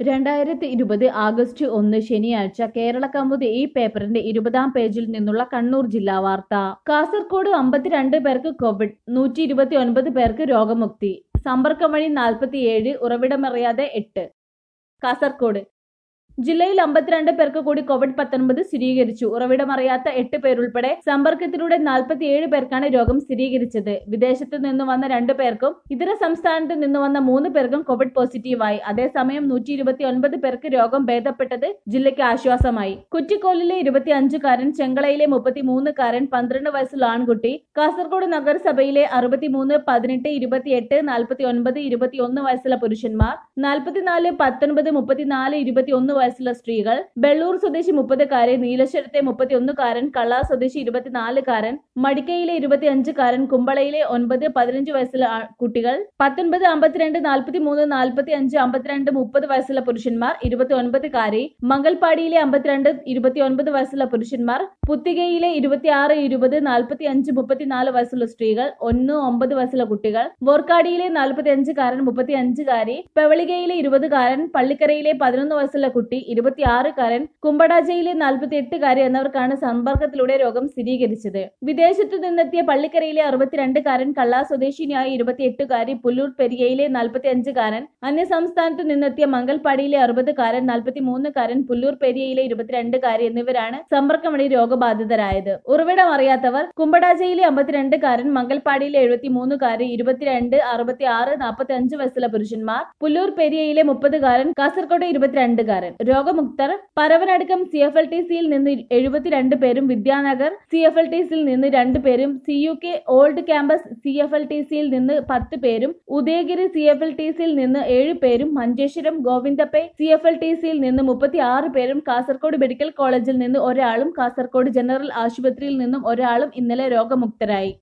2020 August 1 ശനിയാഴ്ച കേരളകൗമുദി ഈ പേപ്പറിന്റെ 20-ാം പേജിൽ നിന്നുള്ള കണ്ണൂർ ജില്ലാ വാർത്ത. കാസർകോട് 52 പേർക്ക് കോവിഡ്, 129 പേർക്ക് രോഗമുക്തി. സമ്പർക്കം വഴി 47, ഉറവിടമറിയാതെ 8. കാസർകോട് ജില്ലയിൽ 52 പേർക്ക് കൂടി കോവിഡ്-19 സ്ഥിരീകരിച്ചു. ഉറവിടമറിയാത്ത 8 പേരുൾപ്പെടെ സമ്പർക്കത്തിലൂടെ 47 പേർക്കാണ് രോഗം സ്ഥിരീകരിച്ചത്. വിദേശത്തു നിന്ന് വന്ന 2 പേർക്കും ഇതര സംസ്ഥാനത്ത് നിന്ന് വന്ന 3 പേർക്കും കോവിഡ് പോസിറ്റീവായി. അതേസമയം 129 പേർക്ക് രോഗം ഭേദപ്പെട്ടത് ജില്ലയ്ക്ക് ആശ്വാസമായി. കുറ്റിക്കോലിലെ 25-കാരൻ, ചെങ്കളയിലെ 33-കാരൻ, 12 വയസ്സുള്ള ആൺകുട്ടി, കാസർകോട് നഗരസഭയിലെ 63, 18, 28, 49, 21 വയസ്സുള്ള പുരുഷന്മാർ, 44, 19, 34, 21 വയസ്സുള്ള സ്ത്രീകൾ, ബെള്ളൂർ സ്വദേശി 30-കാരൻ, നീലശ്വരത്തെ 31-കാരൻ, കള്ളാ സ്വദേശി 24-കാരൻ, മടിക്കയിലെ 25-കാരൻ, കുമ്പളയിലെ 9, 15 വയസ്സുള്ള കുട്ടികൾ, 19, 52, 43, 45, 52, 30 വയസ്സുള്ള പുരുഷന്മാർ, 29-കാരി, മംഗൽപാടിയിലെ 52, 29 വയസ്സുള്ള പുരുഷന്മാർ, പുത്തികയിലെ 26, 20, 45, 34 വയസ്സുള്ള സ്ത്രീകൾ, 1, 9 വയസ്സുള്ള കുട്ടികൾ, വോർക്കാടിയിലെ 45-കാരൻ, 35-കാരി, പെവളികയിലെ 20-കാരൻ, പള്ളിക്കരയിലെ 11 വയസ്സുള്ള കുട്ടി, 26-കാരൻ, കുമ്പടാജയിലെ 48-കാരി എന്നിവർക്കാണ് സമ്പർക്കത്തിലൂടെ രോഗം സ്ഥിരീകരിച്ചത്. വിദേശത്തു നിന്നെത്തിയ പള്ളിക്കരയിലെ 62-കാരൻ, കള്ളാ സ്വദേശിനിയായ 28-കാരി, പുല്ലൂർ പെരിയയിലെ 45-കാരൻ, അന്യസംസ്ഥാനത്തു നിന്നെത്തിയ മംഗൽപാടിയിലെ 60-കാരൻ, 43-കാരൻ, പുല്ലൂർ പെരിയയിലെ 22-കാരി എന്നിവരാണ് സമ്പർക്കം വഴി രോഗബാധിതരായത്. ഉറവിടം അറിയാത്തവർ കുമ്പടാജയിലെ 52-കാരൻ, മംഗൽപാടിയിലെ 73-കാരി, 22, 66, 45 വയസ്സുള്ള പുരുഷന്മാർ, പുല്ലൂർ പെരിയയിലെ 30-കാരൻ, കാസർകോട് 22-കാരൻ. രോഗമുക്തർ പരവനടക്കം CFLTCയിൽ നിന്ന് 72 പേരും, വിദ്യാനഗർ CFLTCയിൽ നിന്ന് 2 പേരും, CUK ഓൾഡ് ക്യാമ്പസ് CFLTCയിൽ നിന്ന് 10 പേരും, ഉദയഗിരി CFLTCയിൽ നിന്ന് 7 പേരും, മഞ്ചേശ്വരം ഗോവിന്ദപ്പെ CFLTCയിൽ നിന്ന് 36 പേരും, കാസർകോട് മെഡിക്കൽ കോളേജിൽ നിന്ന് ഒരാളും, കാസർകോട് ജനറൽ ആശുപത്രിയിൽ നിന്നും ഒരാളും ഇന്നലെ രോഗമുക്തരായി.